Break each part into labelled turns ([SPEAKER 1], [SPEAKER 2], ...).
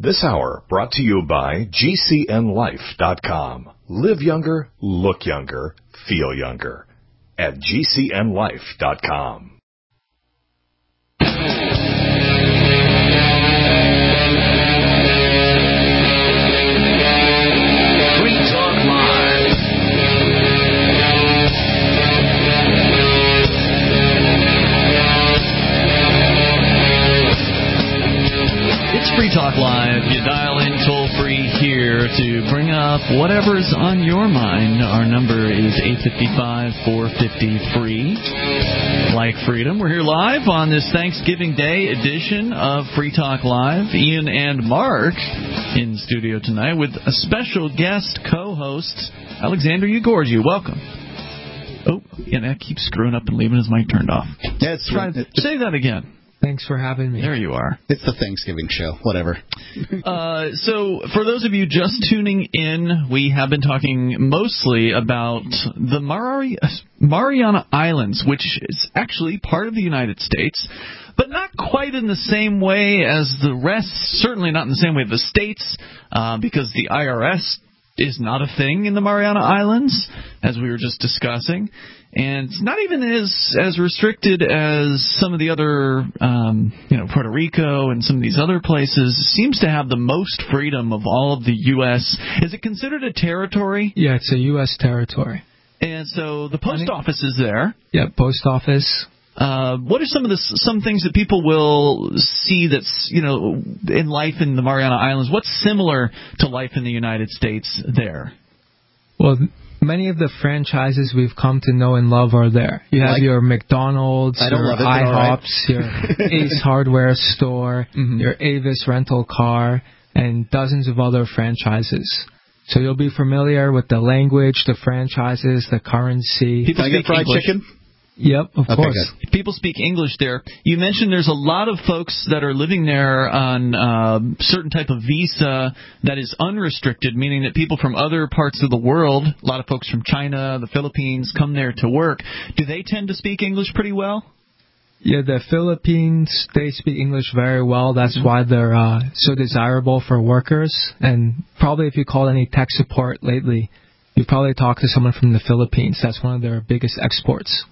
[SPEAKER 1] This hour brought to you by GCNLife.com. Live younger, look younger, feel younger. At GCNLife.com.
[SPEAKER 2] Free Talk Live. You dial in toll-free here to bring up whatever's on your mind. Our number is 855-450-FREE. Like freedom. We're here live on this Thanksgiving Day edition of Free Talk Live. Ian and Mark in studio tonight with a special guest co-host, Alexander Ugorji. Welcome. Oh, and that keeps screwing up and leaving his mic turned off.
[SPEAKER 3] Yeah,
[SPEAKER 2] Say that again.
[SPEAKER 4] Thanks for having me.
[SPEAKER 2] There you are.
[SPEAKER 3] It's the Thanksgiving show. Whatever.
[SPEAKER 2] So, for those of you just tuning in, we have been talking mostly about the Mariana Islands, which is actually part of the United States, but not quite in the same way as the rest, certainly not in the same way as the states, because the IRS is not a thing in the Mariana Islands, as we were just discussing. And it's not even as restricted as some of the other, Puerto Rico and some of these other places. It seems to have the most freedom of all of the U.S. Is it considered a territory?
[SPEAKER 4] Yeah, it's a U.S. territory.
[SPEAKER 2] And so the post office is there.
[SPEAKER 4] Yeah, post office.
[SPEAKER 2] What are some things that people will see that's, in life in the Mariana Islands? What's similar to life in the United States there?
[SPEAKER 4] Well, many of the franchises we've come to know and love are there. You have your McDonald's, your IHOPs, your Ace Hardware Store, your Avis Rental Car, and dozens of other franchises. So you'll be familiar with the language, the franchises, the currency.
[SPEAKER 3] Can I get fried chicken?
[SPEAKER 4] Yep, of course.
[SPEAKER 2] Good. People speak English there. You mentioned there's a lot of folks that are living there on certain type of visa that is unrestricted, meaning that people from other parts of the world, a lot of folks from China, the Philippines, come there to work. Do they tend to speak English pretty well?
[SPEAKER 4] Yeah, the Philippines, they speak English very well. That's why they're so desirable for workers. And probably if you called any tech support lately, you've probably talked to someone from the Philippines. That's one of their biggest exports.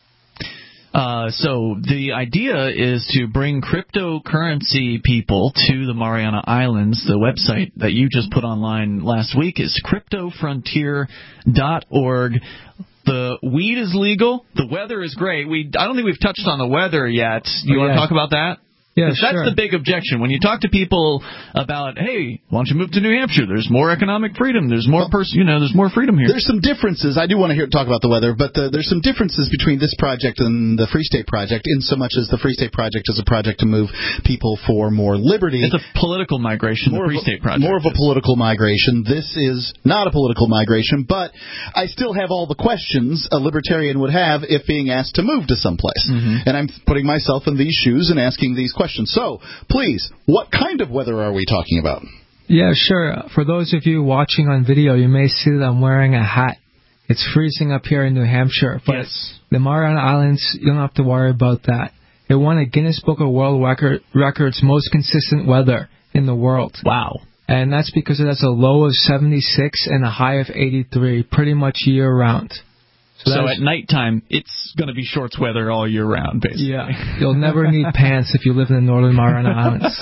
[SPEAKER 2] So the idea is to bring cryptocurrency people to the Mariana Islands. The website that you just put online last week is cryptofrontier.org. The weed is legal. The weather is great. I don't think we've touched on the weather yet. You want to talk about that?
[SPEAKER 4] Yeah,
[SPEAKER 2] sure. That's the big objection. When you talk to people about, hey, why don't you move to New Hampshire? There's more economic freedom. There's more there's more freedom here.
[SPEAKER 3] There's some differences. I do want to talk about the weather, but there's some differences between this project and the Free State Project, in so much as the Free State Project is a project to move people for more liberty.
[SPEAKER 2] It's a political migration, the Free State Project.
[SPEAKER 3] More of a political migration. This is not a political migration, but I still have all the questions a libertarian would have if being asked to move to someplace. And I'm putting myself in these shoes and asking these questions. So, please, what kind of weather are we talking about?
[SPEAKER 4] Yeah, sure. For those of you watching on video, you may see that I'm wearing a hat. It's freezing up here in New Hampshire. But the Mariana Islands, you don't have to worry about that. It won a Guinness Book of World Records most consistent weather in the world.
[SPEAKER 2] Wow.
[SPEAKER 4] And that's because it has a low of 76 and a high of 83 pretty much year-round.
[SPEAKER 2] So at nighttime, it's going to be shorts weather all year round, basically.
[SPEAKER 4] Yeah. You'll never need pants if you live in the Northern Mariana Islands.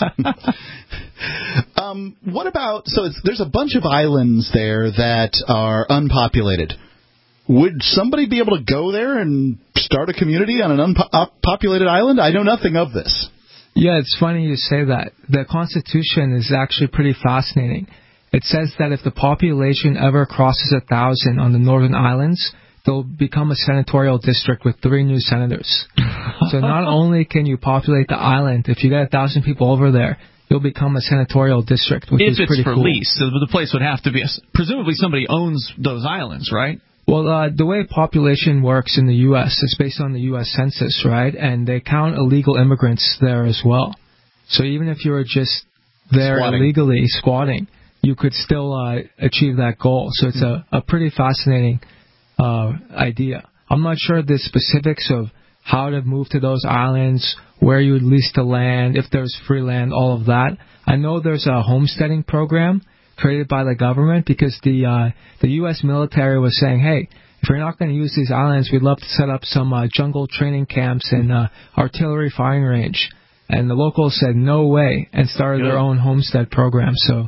[SPEAKER 3] What about, there's a bunch of islands there that are unpopulated. Would somebody be able to go there and start a community on an unpopulated island? I know nothing of this.
[SPEAKER 4] Yeah, it's funny you say that. The Constitution is actually pretty fascinating. It says that if the population ever crosses 1,000 on the Northern Islands, they'll become a senatorial district with 3 new senators. So not only can you populate the island, if you get 1,000 people over there, you'll become a senatorial district, which is pretty cool.
[SPEAKER 2] If it's for lease, so the place would have to be, presumably somebody owns those islands, right?
[SPEAKER 4] Well, the way population works in the U.S. is based on the U.S. Census, right? And they count illegal immigrants there as well. So even if you were just there illegally squatting, you could still achieve that goal. So it's a pretty fascinating idea. I'm not sure the specifics of how to move to those islands, where you would lease the land, if there's free land, all of that. I know there's a homesteading program created by the government because the U.S. military was saying, hey, if you're not going to use these islands, we'd love to set up some jungle training camps and artillery firing range. And the locals said no way and started their own homestead program. So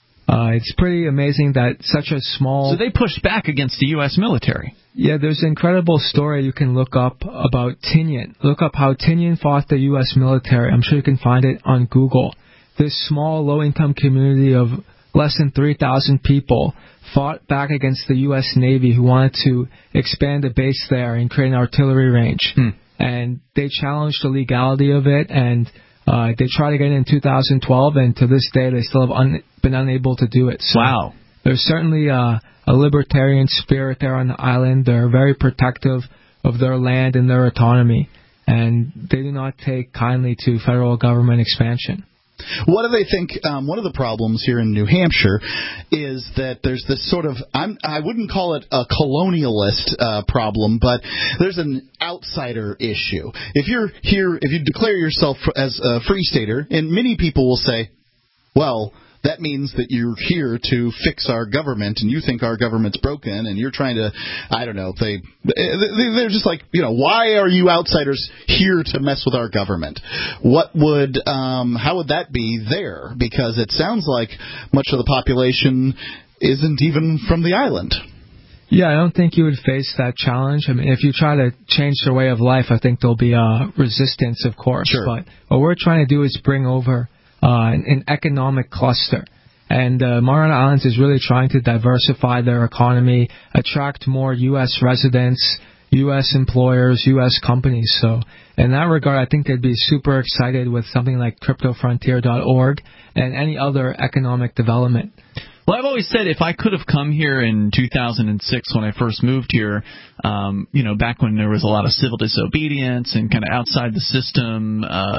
[SPEAKER 4] it's pretty amazing that such a small...
[SPEAKER 2] So they pushed back against the U.S. military.
[SPEAKER 4] Yeah, there's an incredible story you can look up about Tinian. Look up how Tinian fought the U.S. military. I'm sure you can find it on Google. This small, low-income community of less than 3,000 people fought back against the U.S. Navy, who wanted to expand a base there and create an artillery range. And they challenged the legality of it, and they tried to get it in 2012, and to this day they still have been unable to do it. So
[SPEAKER 2] wow.
[SPEAKER 4] There's certainly a libertarian spirit there on the island. They're very protective of their land and their autonomy, and they do not take kindly to federal government expansion.
[SPEAKER 3] What do they think? One of the problems here in New Hampshire is that there's this sort of, I wouldn't call it a colonialist problem, but there's an outsider issue. If you're here, if you declare yourself as a free stater, and many people will say, well, that means that you're here to fix our government, and you think our government's broken, and you're trying to, I don't know, they're just like, why are you outsiders here to mess with our government? How would that be there? Because it sounds like much of the population isn't even from the island.
[SPEAKER 4] Yeah, I don't think you would face that challenge. I mean, if you try to change their way of life, I think there'll be resistance, of course.
[SPEAKER 3] Sure.
[SPEAKER 4] But what we're trying to do is bring over an economic cluster. And Mariana Islands is really trying to diversify their economy, attract more U.S. residents, U.S. employers, U.S. companies. So in that regard, I think they'd be super excited with something like CryptoFrontier.org and any other economic development.
[SPEAKER 2] Well, I've always said if I could have come here in 2006 when I first moved here, back when there was a lot of civil disobedience and kind of outside the system,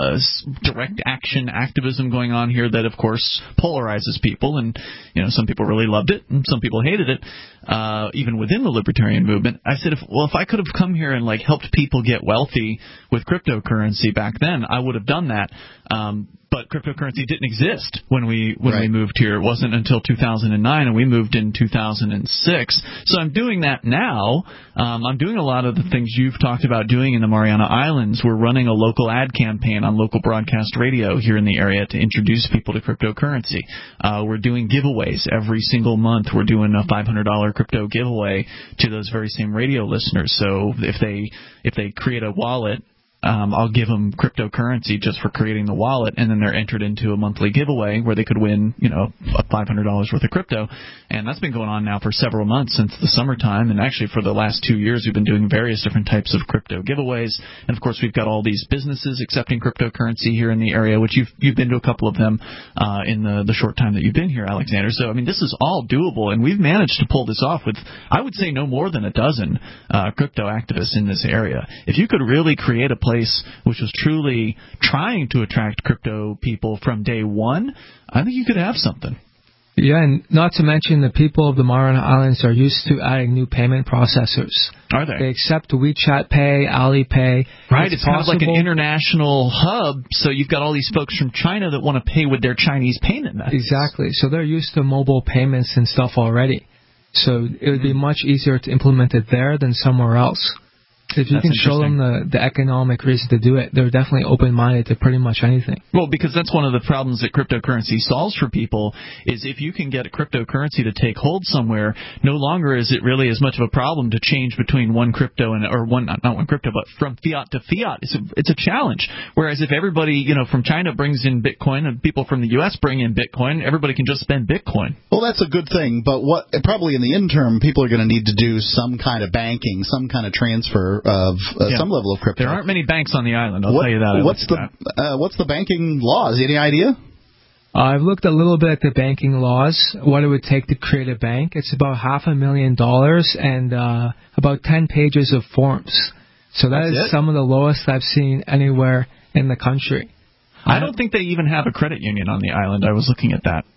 [SPEAKER 2] direct action activism going on here that, of course, polarizes people. And, some people really loved it and some people hated it, even within the libertarian movement. I said, if I could have come here and, helped people get wealthy with cryptocurrency back then, I would have done that. But cryptocurrency didn't exist when we moved here. It wasn't until 2009, and we moved in 2006. So I'm doing that now. I'm doing a lot of the things you've talked about doing in the Mariana Islands. We're running a local ad campaign on local broadcast radio here in the area to introduce people to cryptocurrency. We're doing giveaways every single month. We're doing a $500 crypto giveaway to those very same radio listeners. So if they create a wallet, I'll give them cryptocurrency just for creating the wallet, and then they're entered into a monthly giveaway where they could win, $500 worth of crypto. And that's been going on now for several months since the summertime, and actually for the last 2 years we've been doing various different types of crypto giveaways. And of course we've got all these businesses accepting cryptocurrency here in the area, which you've been to a couple of them in the short time that you've been here, Alexander. So I mean, this is all doable, and we've managed to pull this off with, I would say, no more than a dozen crypto activists in this area. If you could really create a place which was truly trying to attract crypto people from day one, I think you could have something.
[SPEAKER 4] Yeah, and not to mention the people of the Mariana Islands are used to adding new payment processors.
[SPEAKER 2] Are they?
[SPEAKER 4] They accept WeChat Pay, Alipay.
[SPEAKER 2] Right, it's kind of like an international hub, so you've got all these folks from China that want to pay with their Chinese payment methods.
[SPEAKER 4] Exactly, so they're used to mobile payments and stuff already. So it would be much easier to implement it there than somewhere else. If you can show them the economic reason to do it, they're definitely open-minded to pretty much anything.
[SPEAKER 2] Well, because that's one of the problems that cryptocurrency solves for people, is if you can get a cryptocurrency to take hold somewhere, no longer is it really as much of a problem to change between one crypto not one crypto, but from fiat to fiat. It's a challenge. Whereas if everybody, from China brings in Bitcoin and people from the U.S. bring in Bitcoin, everybody can just spend Bitcoin.
[SPEAKER 3] Well, that's a good thing, but probably in the interim, people are going to need to do some kind of banking, some kind of transfer of some level of crypto.
[SPEAKER 2] There aren't many banks on the island, I'll tell you that.
[SPEAKER 3] What's the banking laws? Any idea?
[SPEAKER 4] I've looked a little bit at the banking laws, what it would take to create a bank. It's about $500,000 and about 10 pages of forms. So that's some of the lowest I've seen anywhere in the country.
[SPEAKER 2] I don't think they even have a credit union on the island. I was looking at that.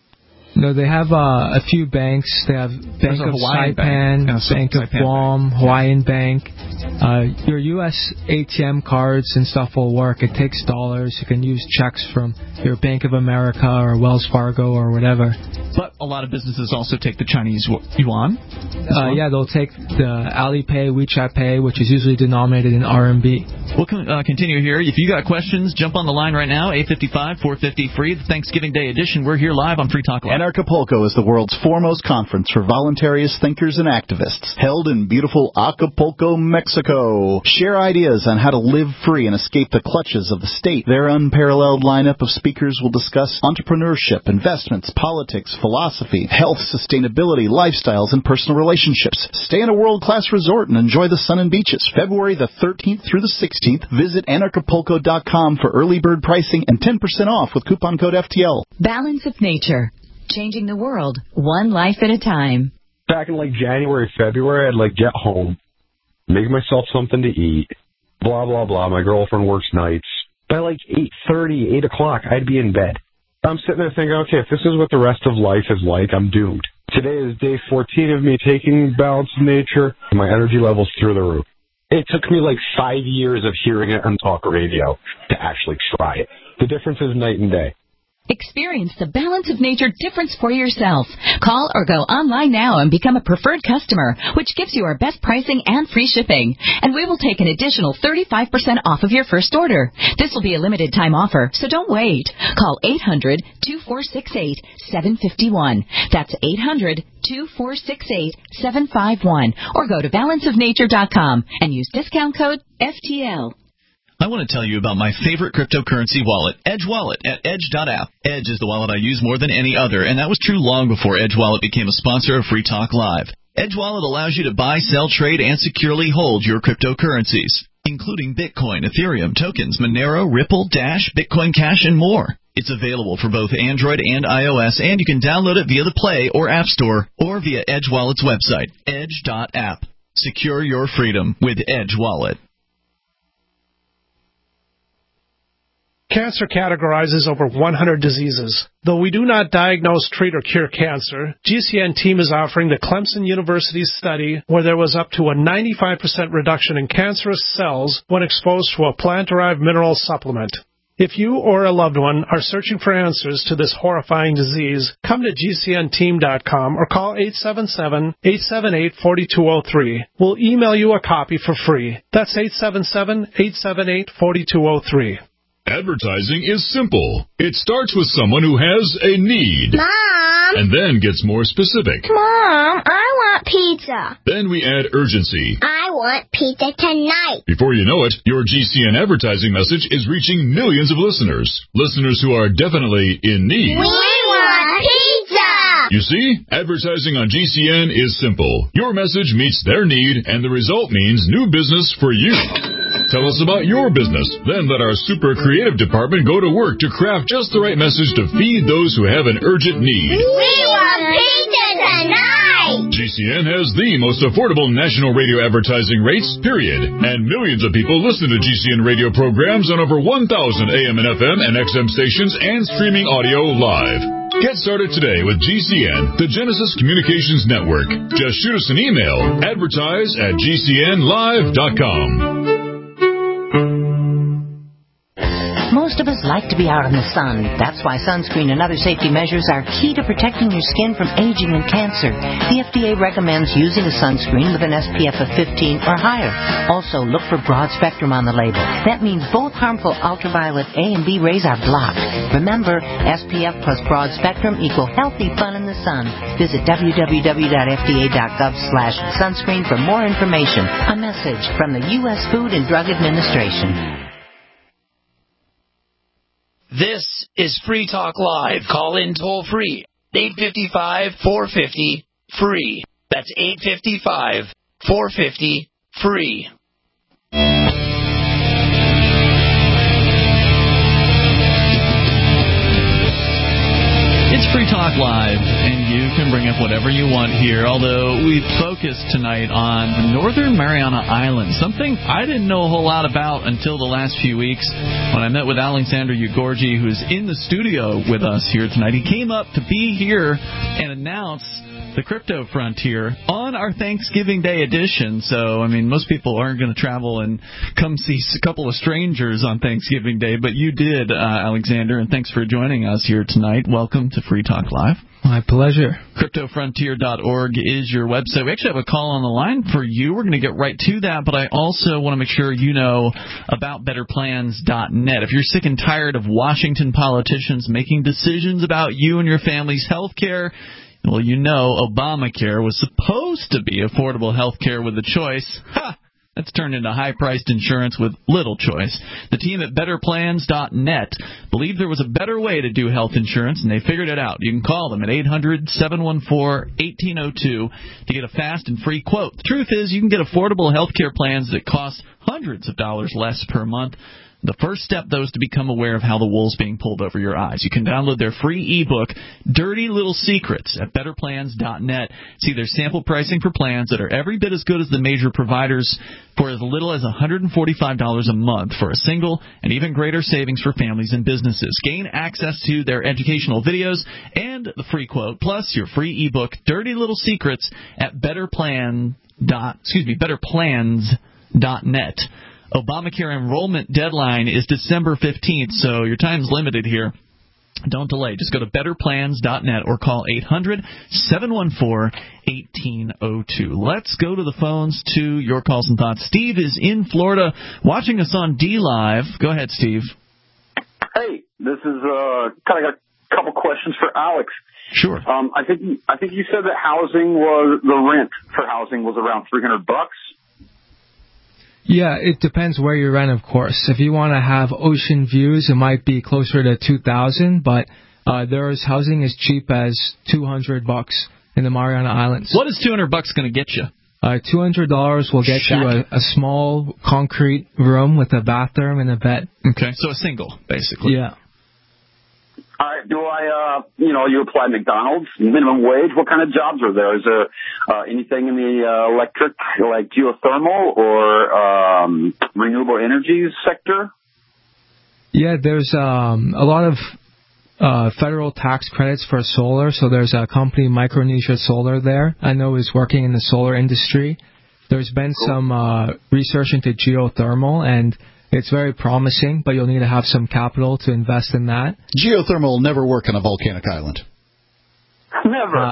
[SPEAKER 4] No, they have a few banks. They have Bank of Saipan, Bank of Guam, Hawaiian Bank. Your U.S. ATM cards and stuff will work. It takes dollars. You can use checks from your Bank of America or Wells Fargo or whatever.
[SPEAKER 2] But a lot of businesses also take the Chinese yuan.
[SPEAKER 4] Yeah, they'll take the Alipay, WeChat Pay, which is usually denominated in RMB.
[SPEAKER 2] We'll continue here. If you got questions, jump on the line right now, 855-450-FREE, the Thanksgiving Day edition. We're here live on Free Talk Live.
[SPEAKER 3] Acapulco is the world's foremost conference for voluntarist thinkers and activists, held in beautiful Acapulco, Mexico. Share ideas on how to live free and escape the clutches of the state. Their unparalleled lineup of speakers will discuss entrepreneurship, investments, politics, philosophy, health, sustainability, lifestyles, and personal relationships. Stay in a world-class resort and enjoy the sun and beaches. February the 13th through the 16th. Visit Anarchapulco.com for early bird pricing and 10% off with coupon code FTL.
[SPEAKER 5] Balance of Nature. Changing the world, one life at a time.
[SPEAKER 6] Back in January, February, I'd get home, make myself something to eat, blah, blah, blah. My girlfriend works nights. By 8:30, 8 o'clock, I'd be in bed. I'm sitting there thinking, okay, if this is what the rest of life is like, I'm doomed. Today is day 14 of me taking Balance of Nature, and my energy level's through the roof. It took me 5 years of hearing it on talk radio to actually try it. The difference is night and day.
[SPEAKER 5] Experience the Balance of Nature difference for yourself. Call or go online now and become a preferred customer, which gives you our best pricing and free shipping. And we will take an additional 35% off of your first order. This will be a limited time offer, so don't wait. Call 800-2468-751. That's 800-2468-751. Or go to balanceofnature.com and use discount code FTL.
[SPEAKER 2] I want to tell you about my favorite cryptocurrency wallet, Edge Wallet, at edge.app. Edge is the wallet I use more than any other, and that was true long before Edge Wallet became a sponsor of Free Talk Live. Edge Wallet allows you to buy, sell, trade, and securely hold your cryptocurrencies, including Bitcoin, Ethereum, tokens, Monero, Ripple, Dash, Bitcoin Cash, and more. It's available for both Android and iOS, and you can download it via the Play or App Store or via Edge Wallet's website, edge.app. Secure your freedom with Edge Wallet.
[SPEAKER 7] Cancer categorizes over 100 diseases. Though we do not diagnose, treat, or cure cancer, GCN team is offering the Clemson University study where there was up to a 95% reduction in cancerous cells when exposed to a plant-derived mineral supplement. If you or a loved one are searching for answers to this horrifying disease, come to GCNteam.com or call 877-878-4203. We'll email you a copy for free. That's 877-878-4203.
[SPEAKER 8] Advertising is simple. It starts with someone who has a need.
[SPEAKER 9] Mom!
[SPEAKER 8] And then gets more specific.
[SPEAKER 9] Mom, I want pizza.
[SPEAKER 8] Then we add urgency.
[SPEAKER 9] I want pizza tonight.
[SPEAKER 8] Before you know it, your GCN advertising message is reaching millions of listeners. Listeners who are definitely in need.
[SPEAKER 9] We want pizza!
[SPEAKER 8] You see, advertising on GCN is simple. Your message meets their need, and the result means new business for you. Tell us about your business. Then let our super creative department go to work to craft just the right message to feed those who have an urgent need.
[SPEAKER 9] We want pizza tonight!
[SPEAKER 8] GCN has the most affordable national radio advertising rates, period. And millions of people listen to GCN radio programs on over 1,000 AM and FM and XM stations and streaming audio live. Get started today with GCN, the Genesis Communications Network. Just shoot us an email, advertise@gcnlive.com.
[SPEAKER 10] Most of us like to be out in the sun. That's why sunscreen and other safety measures are key to protecting your skin from aging and cancer. The FDA recommends using a sunscreen with an SPF of 15 or higher. Also, look for broad spectrum on the label. That means both harmful ultraviolet A and B rays are blocked. Remember, SPF plus broad spectrum equal healthy fun in the sun. Visit www.fda.gov/sunscreen for more information. A message from the U.S. Food and Drug Administration.
[SPEAKER 11] This is Free Talk Live. Call in toll free. 855-450-FREE. That's 855-450-FREE.
[SPEAKER 2] It's Free Talk Live, and you can bring up whatever you want here, although we focused tonight on the Northern Mariana Islands, something I didn't know a whole lot about until the last few weeks when I met with Alexander Ugorji, who's in the studio with us here tonight. He came up to be here and announce the Crypto Frontier on our Thanksgiving Day edition. So, I mean, most people aren't going to travel and come see a couple of strangers on Thanksgiving Day, but you did, Alexander, and thanks for joining us here tonight. Welcome to Free Talk Live.
[SPEAKER 4] My pleasure.
[SPEAKER 2] CryptoFrontier.org is your website. We actually have a call on the line for you. We're going to get right to that, but I also want to make sure you know about BetterPlans.net. If you're sick and tired of Washington politicians making decisions about you and your family's health care, well, you know Obamacare was supposed to be affordable health care with a choice. Ha! That's turned into high-priced insurance with little choice. The team at BetterPlans.net believed there was a better way to do health insurance, and they figured it out. You can call them at 800-714-1802 to get a fast and free quote. The truth is, you can get affordable health care plans that cost hundreds of dollars less per month. The first step, though, is to become aware of how the wool's being pulled over your eyes. You can download their free ebook, Dirty Little Secrets, at BetterPlans.net. See their sample pricing for plans that are every bit as good as the major providers for as little as $145 a month for a single, and even greater savings for families and businesses. Gain access to their educational videos and the free quote, plus your free ebook, Dirty Little Secrets, at BetterPlans.net. Obamacare enrollment deadline is December 15th, so your time's limited here. Don't delay. Just go to BetterPlans.net or call 800-714-1802. Let's go to the phones to your calls and thoughts. Steve is in Florida watching us on D-Live. Go ahead, Steve.
[SPEAKER 12] Hey, this is kind of got a couple questions for Alex.
[SPEAKER 2] Sure.
[SPEAKER 12] I think you said that the rent for housing was around $300.
[SPEAKER 4] Yeah, it depends where you rent, of course. If you want to have ocean views, it might be closer to $2,000, but there's housing as cheap as $200 in the Mariana Islands.
[SPEAKER 2] What is $200 going to get you?
[SPEAKER 4] $200 will get you a small concrete room with a bathroom and a bed.
[SPEAKER 2] Okay, so a single, basically.
[SPEAKER 4] Yeah.
[SPEAKER 12] All right. Do I, you apply McDonald's, minimum wage? What kind of jobs are there? Is there anything in the electric, like geothermal or renewable energy sector?
[SPEAKER 4] Yeah, there's a lot of federal tax credits for solar. So there's a company, Micronesia Solar, there. I know is working in the solar industry. There's been some research into geothermal, and it's very promising, but you'll need to have some capital to invest in that.
[SPEAKER 3] Geothermal will never work on a volcanic island.
[SPEAKER 12] Never.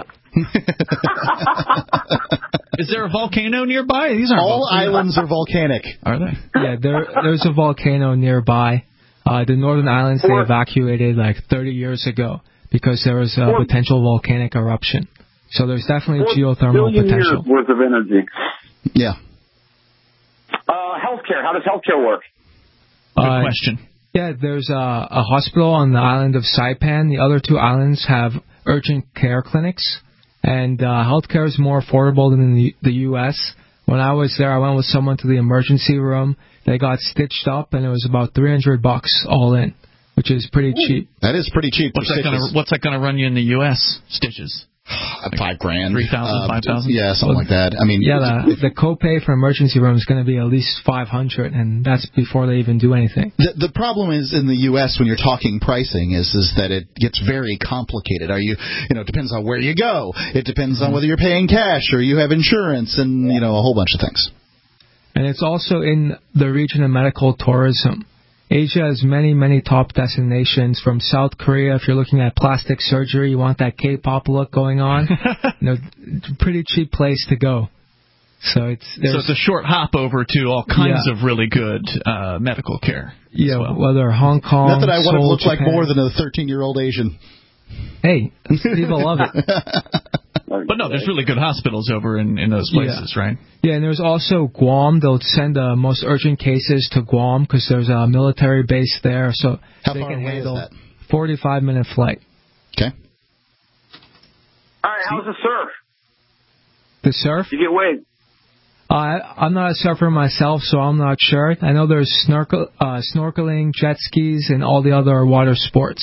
[SPEAKER 2] Is there a volcano nearby? These aren't
[SPEAKER 3] all islands are volcanic.
[SPEAKER 2] Are they?
[SPEAKER 4] Yeah, there's a volcano nearby. The Northern Islands, they evacuated like 30 years ago because there was a potential volcanic eruption. So there's definitely geothermal potential.
[SPEAKER 12] Years worth of energy.
[SPEAKER 3] Yeah.
[SPEAKER 12] Healthcare. How does healthcare work?
[SPEAKER 2] Good question.
[SPEAKER 4] Yeah, there's a hospital on the island of Saipan. The other two islands have urgent care clinics, and healthcare is more affordable than in the U.S. When I was there, I went with someone to the emergency room. They got stitched up, and it was about $300 all in, which is pretty cheap.
[SPEAKER 3] That is pretty cheap.
[SPEAKER 2] What's that going to run you in the U.S. stitches?
[SPEAKER 3] $5,000,
[SPEAKER 2] 3,000, 5,000.
[SPEAKER 3] Yeah, something like that. I mean,
[SPEAKER 4] the copay for emergency room is going to be at least $500, and that's before they even do anything.
[SPEAKER 3] The problem is in the U.S. when you're talking pricing is that it gets very complicated. It depends on where you go. It depends on whether you're paying cash or you have insurance, and a whole bunch of things.
[SPEAKER 4] And it's also in the region of medical tourism. Asia has many, many top destinations. From South Korea, if you're looking at plastic surgery, you want that K-pop look going on. Pretty cheap place to go. So it's
[SPEAKER 2] a short hop over to all kinds of really good medical care.
[SPEAKER 4] Yeah,
[SPEAKER 2] well.
[SPEAKER 4] Whether Hong Kong,
[SPEAKER 3] not that I want to look
[SPEAKER 4] Japan.
[SPEAKER 3] like more than a 13-year-old Asian.
[SPEAKER 4] Hey, people love it.
[SPEAKER 2] But no, there's really good hospitals over in those places, right?
[SPEAKER 4] Yeah, and there's also Guam. They'll send the most urgent cases to Guam because there's a military base there, so they can handle 45-minute flight.
[SPEAKER 3] Okay.
[SPEAKER 12] All right, how's the surf?
[SPEAKER 4] The surf?
[SPEAKER 12] You get waved.
[SPEAKER 4] I'm not a surfer myself, so I'm not sure. I know there's snorkeling, jet skis, and all the other water sports.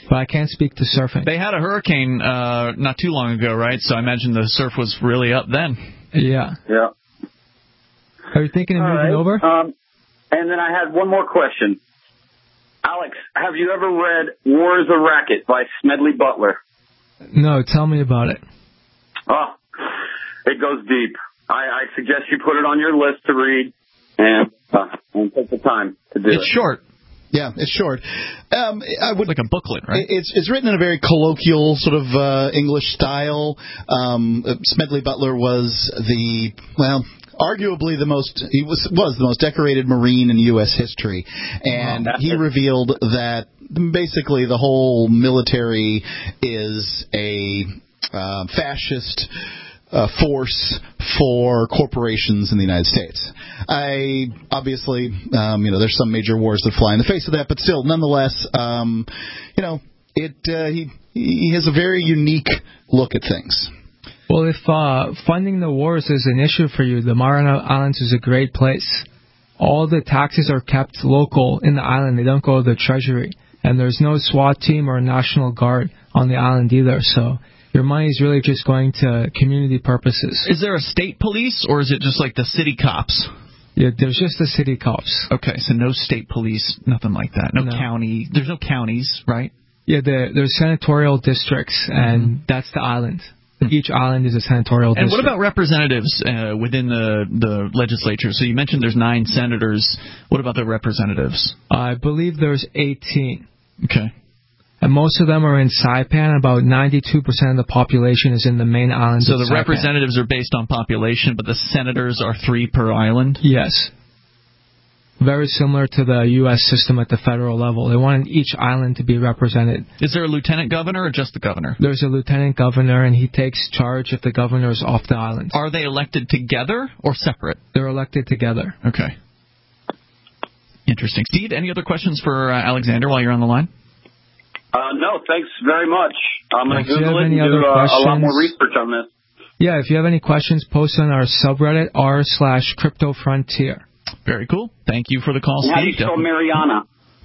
[SPEAKER 4] but I can't speak to surfing.
[SPEAKER 2] They had a hurricane not too long ago, right? So I imagine the surf was really up then.
[SPEAKER 4] Yeah.
[SPEAKER 12] Yeah.
[SPEAKER 4] Are you thinking of moving over?
[SPEAKER 12] And then I had one more question. Alex, have you ever read War is a Racket by Smedley Butler?
[SPEAKER 4] No, tell me about it.
[SPEAKER 12] Oh, it goes deep. I suggest you put it on your list to read and take the time to do it.
[SPEAKER 2] It's short.
[SPEAKER 3] Yeah, it's short. I would,
[SPEAKER 2] like a booklet, right?
[SPEAKER 3] It's written in a very colloquial sort of English style. Smedley Butler was arguably the most decorated Marine in U.S. history, and he revealed that basically the whole military is a fascist force for corporations in the United States. Obviously, there's some major wars that fly in the face of that, but still, nonetheless, he has a very unique look at things.
[SPEAKER 4] Well, if funding the wars is an issue for you, the Mariana Islands is a great place. All the taxes are kept local in the island. They don't go to the treasury. And there's no SWAT team or National Guard on the island either. So your money is really just going to community purposes.
[SPEAKER 2] Is there a state police, or is it just like the city cops?
[SPEAKER 4] Yeah, there's just the city cops.
[SPEAKER 2] Okay, so no state police, nothing like that. No county. There's no counties, right?
[SPEAKER 4] Yeah, there's senatorial districts, and that's the island. Each island is a senatorial district.
[SPEAKER 2] And what about representatives within the legislature? So you mentioned there's 9 senators. What about the representatives?
[SPEAKER 4] I believe there's 18.
[SPEAKER 2] Okay.
[SPEAKER 4] And most of them are in Saipan. About 92% of the population is in the main island.
[SPEAKER 2] So the representatives are based on population, but the senators are 3 per island?
[SPEAKER 4] Yes. Very similar to the U.S. system at the federal level. They wanted each island to be represented.
[SPEAKER 2] Is there a lieutenant governor or just the governor?
[SPEAKER 4] There's a lieutenant governor, and he takes charge if the governor is off the island.
[SPEAKER 2] Are they elected together or separate?
[SPEAKER 4] They're elected together.
[SPEAKER 2] Okay. Interesting. Steve, any other questions for Alexander while you're on the line?
[SPEAKER 12] No, thanks very much. I'm going to Google it and do
[SPEAKER 4] a
[SPEAKER 12] lot more research on this.
[SPEAKER 4] Yeah, if you have any questions, post on our subreddit, r/CryptoFrontier.
[SPEAKER 2] Very cool. Thank you for the call, Steve.
[SPEAKER 12] How do you spell Mariana?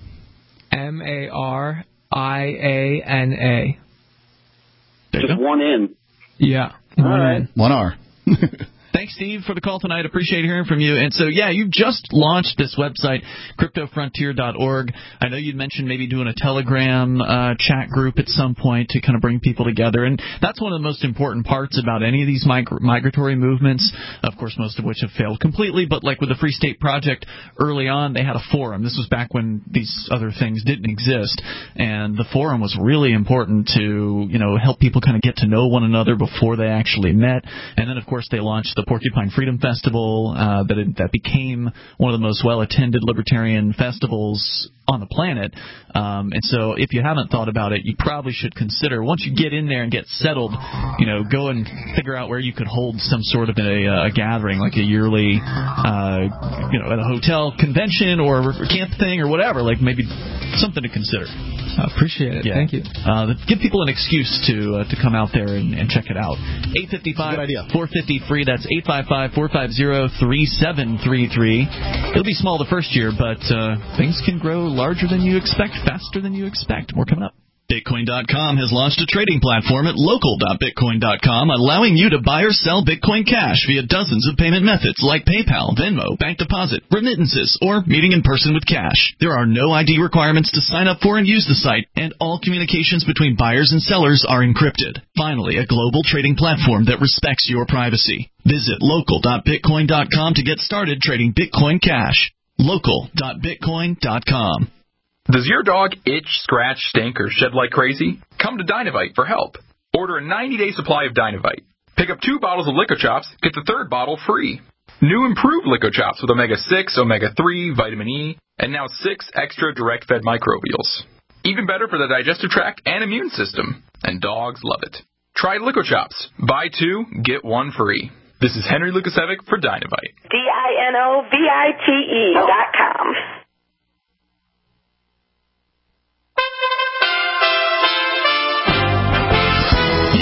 [SPEAKER 4] Mariana.
[SPEAKER 12] Just one N.
[SPEAKER 4] Yeah.
[SPEAKER 12] All right.
[SPEAKER 3] One R.
[SPEAKER 2] Thanks, Steve, for the call tonight. Appreciate hearing from you. And so, yeah, you just launched this website, cryptofrontier.org. I know you'd mentioned maybe doing a Telegram chat group at some point to kind of bring people together. And that's one of the most important parts about any of these migratory movements, of course, most of which have failed completely. But like with the Free State Project, early on, they had a forum. This was back when these other things didn't exist. And the forum was really important to, help people kind of get to know one another before they actually met. And then, of course, they launched the Porcupine Freedom Festival that became one of the most well-attended libertarian festivals on the planet. And so if you haven't thought about it, you probably should consider, once you get in there and get settled, go and figure out where you could hold some sort of a gathering, like a yearly, at a hotel convention or camp thing or whatever, like maybe something to consider.
[SPEAKER 4] I appreciate it.
[SPEAKER 2] Yeah.
[SPEAKER 4] Thank you.
[SPEAKER 2] Give people an excuse to come out there and check it out. 855-450-FREE. That's 855-450-3733. It'll be small the first year, but things can grow larger than you expect, faster than you expect. More coming up. Bitcoin.com has launched a trading platform at local.bitcoin.com, allowing you to buy or sell Bitcoin Cash via dozens of payment methods like PayPal, Venmo, bank deposit, remittances, or meeting in person with cash. There are no ID requirements to sign up for and use the site, and all communications between buyers and sellers are encrypted. Finally, a global trading platform that respects your privacy. Visit local.bitcoin.com to get started trading Bitcoin Cash. local.bitcoin.com.
[SPEAKER 13] Does your dog itch, scratch, stink, or shed like crazy? Come to Dynavite for help. Order a 90-day supply of Dynavite. Pick up 2 bottles of Lico Chops, get the 3rd bottle free. New improved Lico Chops with Omega-6, Omega-3, Vitamin E, and now 6 extra direct-fed microbials. Even better for the digestive tract and immune system. And dogs love it. Try Lico Chops. Buy 2, get 1 free. This is Henry Lukasevic for Dynavite.
[SPEAKER 14] DINOVITE.com.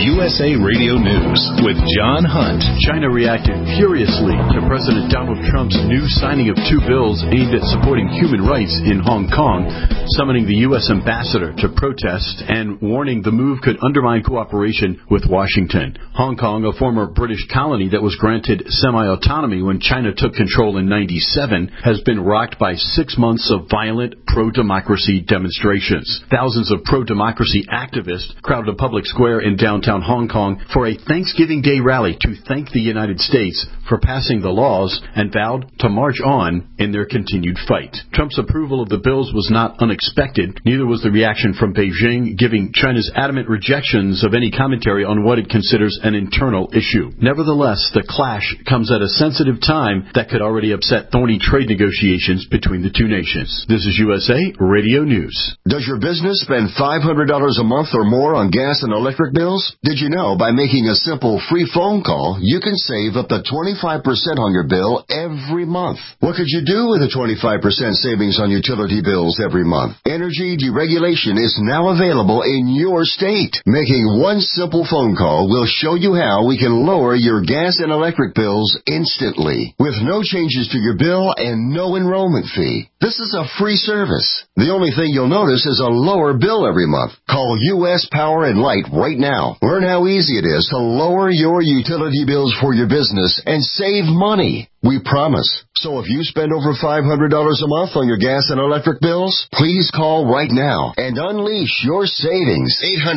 [SPEAKER 1] USA Radio News with John Hunt.
[SPEAKER 14] China reacted furiously to President Donald Trump's new signing of 2 bills aimed at supporting human rights in Hong Kong, summoning the U.S. ambassador to protest and warning the move could undermine cooperation with Washington. Hong Kong, a former British colony that was granted semi-autonomy when China took control in '97, has been rocked by 6 months of violent pro-democracy demonstrations. Thousands of pro-democracy activists crowded a public square in downtown Hong Kong for a Thanksgiving Day rally to thank the United States for passing the laws and vowed to march on in their continued fight. Trump's approval of the bills was not unexpected. Neither was the reaction from Beijing, giving China's adamant rejections of any commentary on what it considers an internal issue. Nevertheless, the clash comes at a sensitive time that could already upset thorny trade negotiations between the two nations. This is USA Radio News.
[SPEAKER 15] Does your business spend $500 a month or more on gas and electric bills? Did you know by making a simple free phone call, you can save up to 25% on your bill every month? What could you do with a 25% savings on utility bills every month? Energy deregulation is now available in your state. Making one simple phone call will show you how we can lower your gas and electric bills instantly, with no changes to your bill and no enrollment fee. This is a free service. The only thing you'll notice is a lower bill every month. Call U.S. Power and Light right now. Learn how easy it is to lower your utility bills for your business and save money. We promise. So if you spend over $500 a month on your gas and electric bills, please call right now and unleash your savings.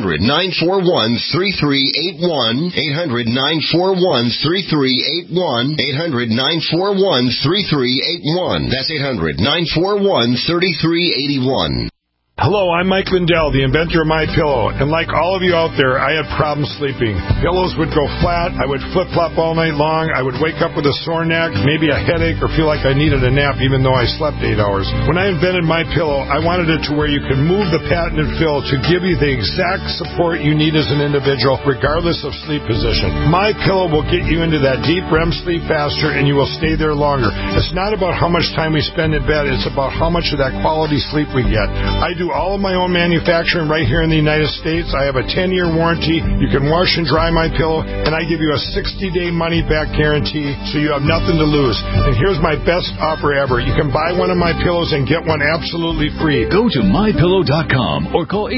[SPEAKER 15] 800-941-3381. 800-941-3381. 800-941-3381. That's 800-941-3381.
[SPEAKER 16] Hello, I'm Mike Lindell, the inventor of MyPillow, and like all of you out there, I had problems sleeping. Pillows would go flat, I would flip-flop all night long, I would wake up with a sore neck, maybe a headache, or feel like I needed a nap even though I slept 8 hours. When I invented MyPillow, I wanted it to where you could move the patented fill to give you the exact support you need as an individual, regardless of sleep position. MyPillow will get you into that deep REM sleep faster, and you will stay there longer. It's not about how much time we spend in bed, it's about how much of that quality sleep we get. I do all of my own manufacturing right here in the United States. I have a 10-year warranty. You can wash and dry my pillow, and I give you a 60-day money-back guarantee, so you have nothing to lose. And here's my best offer ever. You can buy one of my pillows and get one absolutely free.
[SPEAKER 8] Go to MyPillow.com or call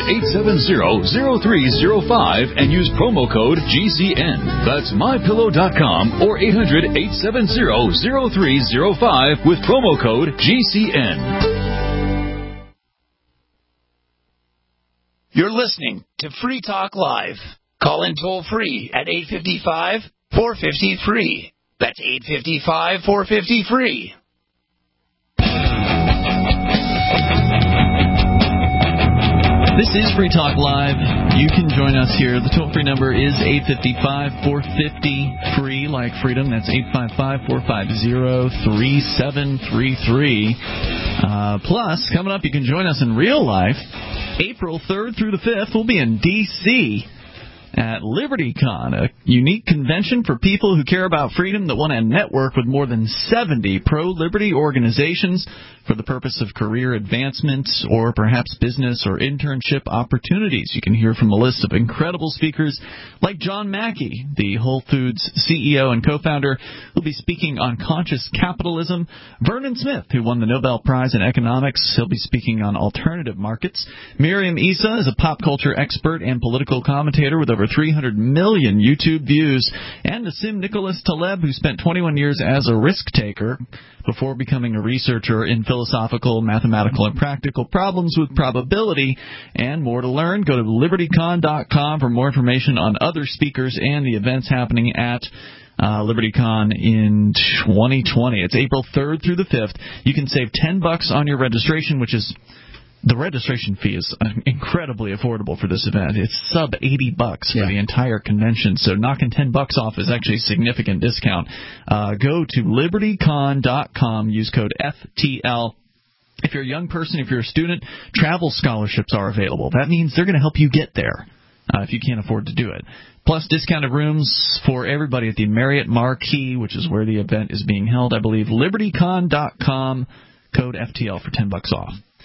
[SPEAKER 8] 800-870-0305 and use promo code GCN. That's MyPillow.com or 800-870-0305 with promo code GCN.
[SPEAKER 11] You're listening to Free Talk Live. Call in toll free at 855-450-FREE. That's 855-450-FREE.
[SPEAKER 2] This is Free Talk Live. You can join us here. The toll-free number is 855-450-FREE, like freedom. That's 855-450-3733. Plus, coming up, you can join us in real life. April 3rd through the 5th, we'll be in D.C. at LibertyCon, a unique convention for people who care about freedom that want to network with more than 70 pro-liberty organizations for the purpose of career advancement or perhaps business or internship opportunities. You can hear from a list of incredible speakers like John Mackey, the Whole Foods CEO and co-founder, who'll be speaking on conscious capitalism. Vernon Smith, who won the Nobel Prize in Economics, he'll be speaking on alternative markets. Miriam Issa is a pop culture expert and political commentator with over 300 million YouTube views. And Nassim Nicholas Taleb, who spent 21 years as a risk taker before becoming a researcher in philosophical, mathematical, and practical problems with probability. And more to learn. Go to LibertyCon.com for more information on other speakers and the events happening at LibertyCon in 2020. It's April 3rd through the 5th. You can save $10 on your registration, which is... The registration fee is incredibly affordable for this event. It's sub $80 for the entire convention, so knocking $10 off is actually a significant discount. Go to LibertyCon.com, use code FTL. If you're a young person, if you're a student, travel scholarships are available. That means they're going to help you get there if you can't afford to do it. Plus discounted rooms for everybody at the Marriott Marquis, which is where the event is being held, I believe. LibertyCon.com, code FTL for $10 off.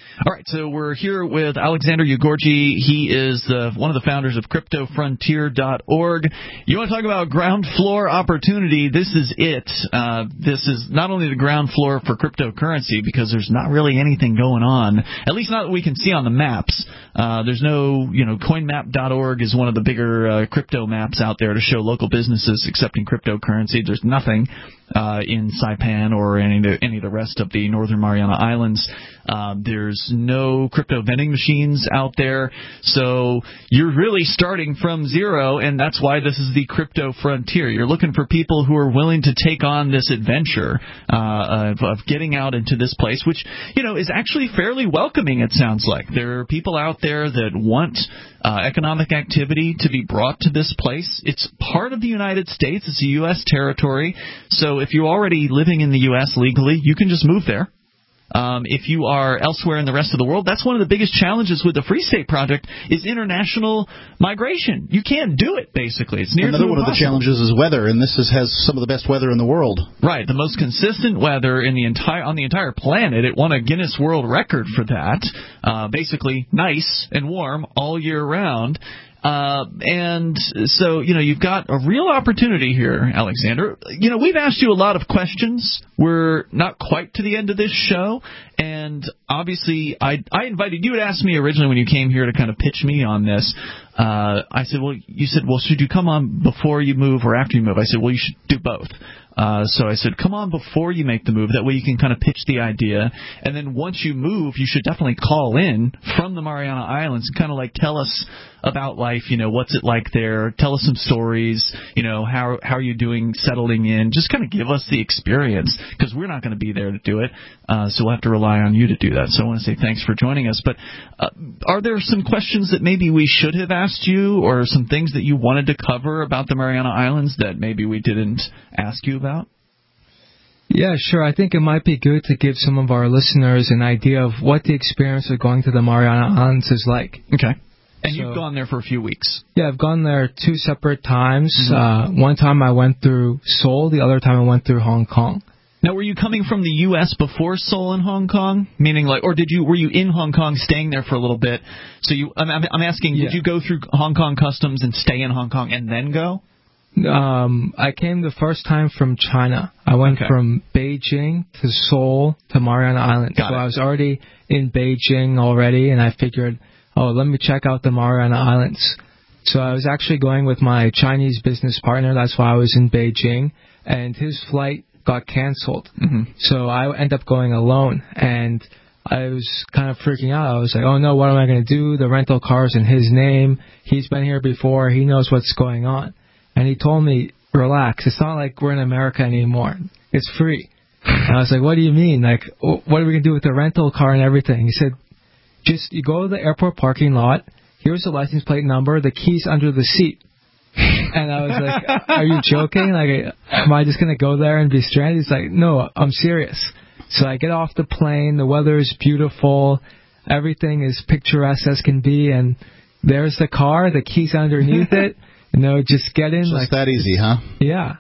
[SPEAKER 2] All right, so we're here with Alexander Ugorji. He is one of the founders of CryptoFrontier.org. You want to talk about ground floor opportunity? This is it. This is not only the ground floor for cryptocurrency, because there's not really anything going on, at least not that we can see on the maps. There's no, CoinMap.org is one of the bigger crypto maps out there to show local businesses accepting cryptocurrency. There's nothing in Saipan or any of the rest of the Northern Mariana Islands. There's no crypto vending machines out there, so you're really starting from zero, and that's why this is the crypto frontier. You're looking for people who are willing to take on this adventure of getting out into this place, which is actually fairly welcoming. It sounds like there are people out there that want economic activity to be brought to this place. It's part of the United States. It's a U.S. territory, so if you're already living in the U.S. legally, you can just move there. If you are elsewhere in the rest of the world, that's one of the biggest challenges with the Free State Project is international migration. You can't do it, basically. It's near
[SPEAKER 3] Another
[SPEAKER 2] to
[SPEAKER 3] one
[SPEAKER 2] impossible.
[SPEAKER 3] of the challenges is weather, and this has some of the best weather in the world.
[SPEAKER 2] Right, the most consistent weather on the entire planet. It won a Guinness World Record for that. Basically, nice and warm all year round. And so, you've got a real opportunity here, Alexander. We've asked you a lot of questions. We're not quite to the end of this show. And obviously, I invited you to ask me originally when you came here to kind of pitch me on this. I said, you said, should you come on before you move or after you move? I said, you should do both. So I said, come on before you make the move. That way you can kind of pitch the idea. And then once you move, you should definitely call in from the Mariana Islands and kind of tell us about life. What's it like there? Tell us some stories. How are you doing settling in? Just kind of give us the experience, because we're not going to be there to do it. So we'll have to rely on you to do that. So I want to say thanks for joining us. But are there some questions that maybe we should have asked you, or some things that you wanted to cover about the Mariana Islands that maybe we didn't ask you about?
[SPEAKER 4] Yeah, sure. I think it might be good to give some of our listeners an idea of what the experience of going to the Mariana Islands is like.
[SPEAKER 2] Okay. And you've gone there for a few weeks.
[SPEAKER 4] Yeah, I've gone there 2 separate times. Mm-hmm. One time I went through Seoul. The other time I went through Hong Kong.
[SPEAKER 2] Now, were you coming from the U.S. before Seoul and Hong Kong? Meaning, or were you in Hong Kong, staying there for a little bit? So I'm asking, did you go through Hong Kong customs and stay in Hong Kong and then go?
[SPEAKER 4] I came the first time from China. I went from Beijing to Seoul to Mariana Islands. So I was already in Beijing already, and I figured, let me check out the Mariana Islands. So I was actually going with my Chinese business partner. That's why I was in Beijing, and his flight got canceled. Mm-hmm. So I ended up going alone, and I was kind of freaking out. I was like, oh no, what am I going to do? The rental car's in his name. He's been here before. He knows what's going on. And he told me, relax. It's not like we're in America anymore. It's free. And I was like, what do you mean? What are we going to do with the rental car and everything? He said, you go to the airport parking lot. Here's the license plate number. The key's under the seat. And I was like, are you joking? Am I just going to go there and be stranded? He's like, no, I'm serious. So I get off the plane. The weather is beautiful. Everything is picturesque as can be. And there's the car. The key's underneath it. Just get in.
[SPEAKER 3] Just that easy, huh?
[SPEAKER 4] Yeah.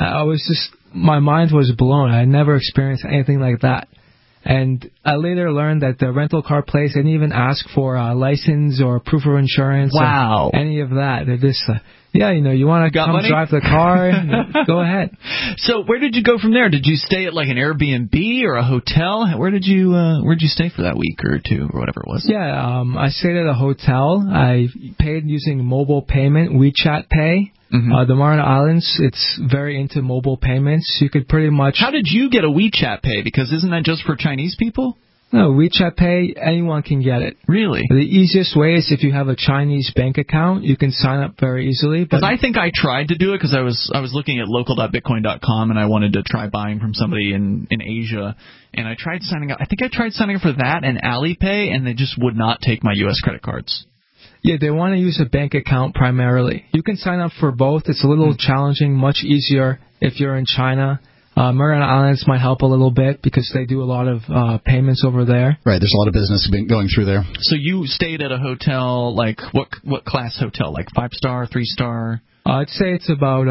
[SPEAKER 4] My mind was blown. I never experienced anything like that. And I later learned that the rental car place didn't even ask for a license or proof of insurance.
[SPEAKER 2] Wow.
[SPEAKER 4] Or any of that. They're just, you want to come drive the car? Go ahead.
[SPEAKER 2] So where did you go from there? Did you stay at an Airbnb or a hotel? Where'd you stay for that week or two or whatever it was?
[SPEAKER 4] Yeah, I stayed at a hotel. I paid using mobile payment, WeChat Pay. Mm-hmm. The Mariana Islands, it's very into mobile payments. You could pretty much...
[SPEAKER 2] How did you get a WeChat Pay? Because isn't that just for Chinese people?
[SPEAKER 4] No, WeChat Pay, anyone can get it.
[SPEAKER 2] Really?
[SPEAKER 4] The easiest way is if you have a Chinese bank account, you can sign up very easily.
[SPEAKER 2] Because I think I tried to do it because I was looking at local.bitcoin.com and I wanted to try buying from somebody in Asia. And I tried signing up. I think I tried signing up for that and Alipay, and they just would not take my U.S. credit cards.
[SPEAKER 4] Yeah, they want to use a bank account primarily. You can sign up for both. It's a little challenging, much easier if you're in China. Mariana Islands might help a little bit because they do a lot of payments over there.
[SPEAKER 3] Right, there's a lot of business going through there.
[SPEAKER 2] So you stayed at a hotel, what class hotel? 5-star, 3-star?
[SPEAKER 4] I'd say it's about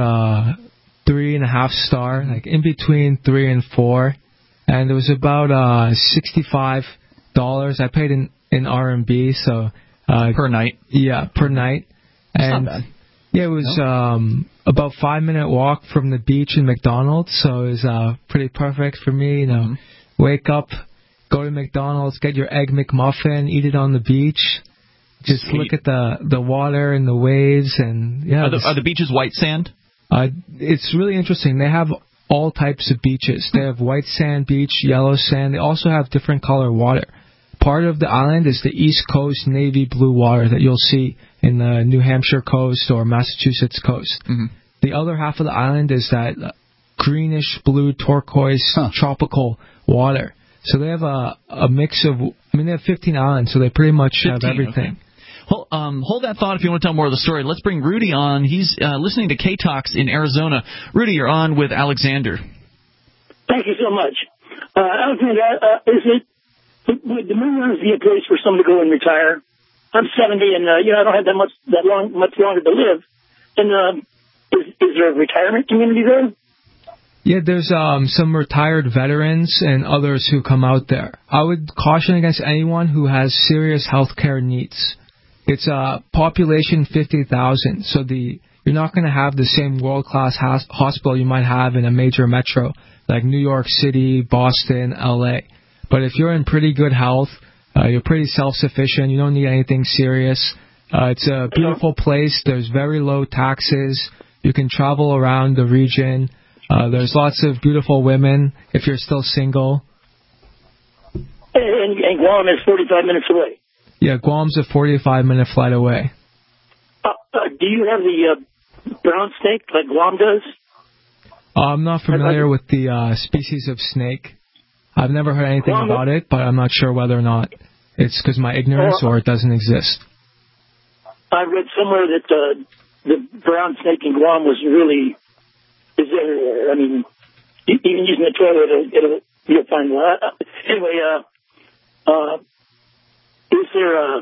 [SPEAKER 4] 3.5 star, in between 3 and 4. And it was about $65 $6. I paid in RMB, so
[SPEAKER 2] per night.
[SPEAKER 4] Yeah, per night.
[SPEAKER 2] That's
[SPEAKER 4] and
[SPEAKER 2] not bad.
[SPEAKER 4] Yeah, it was about 5-minute walk from the beach in McDonald's, so it was pretty perfect for me. You know, wake up, go to McDonald's, get your egg McMuffin, eat it on the beach. Just look at the water and the waves, and yeah.
[SPEAKER 2] Are the beaches white sand?
[SPEAKER 4] It's really interesting. They have all types of beaches. They have white sand beach, yellow sand. They also have different color water. Part of the island is the East Coast navy blue water that you'll see in the New Hampshire coast or Massachusetts coast.
[SPEAKER 2] Mm-hmm.
[SPEAKER 4] The other half of the island is that greenish blue turquoise tropical water. So they have a mix of, they have 15 islands, so they pretty much have everything.
[SPEAKER 2] Okay. Well, hold that thought if you want to tell more of the story. Let's bring Rudy on. He's listening to K-Talks in Arizona. Rudy, you're on with Alexander.
[SPEAKER 17] Thank you so much. Alexander, would the Moon be a place for someone to go and retire? I'm 70, and I don't have much longer to live. And is there a retirement community there?
[SPEAKER 4] Yeah, there's some retired veterans and others who come out there. I would caution against anyone who has serious health care needs. It's a population 50,000, so you're not going to have the same world-class hospital you might have in a major metro like New York City, Boston, L.A. But if you're in pretty good health, you're pretty self-sufficient, you don't need anything serious. It's a beautiful place. There's very low taxes. You can travel around the region. There's lots of beautiful women if you're still single.
[SPEAKER 17] And Guam is 45 minutes away.
[SPEAKER 4] Yeah, Guam's a 45-minute flight away.
[SPEAKER 17] Do you have the brown snake like Guam does?
[SPEAKER 4] I'm not familiar with the species of snake. I've never heard anything about it, but I'm not sure whether or not it's because of my ignorance or it doesn't exist.
[SPEAKER 17] I read somewhere that the brown snake in Guam was really... even using the toilet, you'll find one. Anyway, is there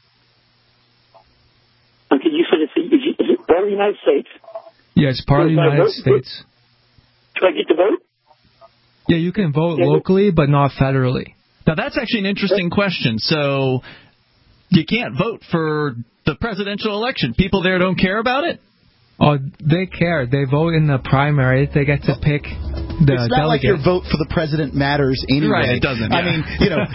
[SPEAKER 17] okay, you said is it part of the United States?
[SPEAKER 4] Yeah, it's part of the United States.
[SPEAKER 17] Do I get to vote?
[SPEAKER 4] Yeah, you can vote locally, but not federally.
[SPEAKER 2] Now, that's actually an interesting question. So, you can't vote for the presidential election. People there don't care about it?
[SPEAKER 4] Oh, they care. They vote in the primary. They get to pick the
[SPEAKER 3] It's not
[SPEAKER 4] delegate.
[SPEAKER 3] like your vote for the president matters anyway.
[SPEAKER 2] Right, it doesn't. Yeah.
[SPEAKER 3] I mean,